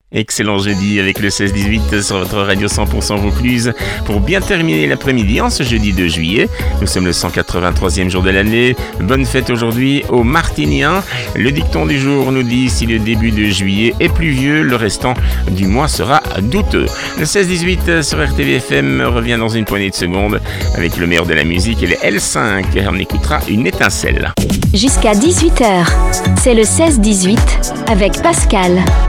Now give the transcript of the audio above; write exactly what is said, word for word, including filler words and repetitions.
Excellent jeudi avec le seize dix-huit sur votre radio cent pour cent Vaucluse pour bien terminer l'après-midi en ce jeudi deux juillet. Nous sommes le cent quatre-vingt-troisième jour de l'année. Bonne fête aujourd'hui aux Martiniens. Le dicton du jour nous dit si le début de juillet est pluvieux, le restant du mois sera douteux. Le seize dix-huit sur R T V F M revient dans une poignée de secondes avec le meilleur de la musique et les L cinq. On écoutera une étincelle. Jusqu'à dix-huit heures, c'est le seize dix-huit avec Pascal.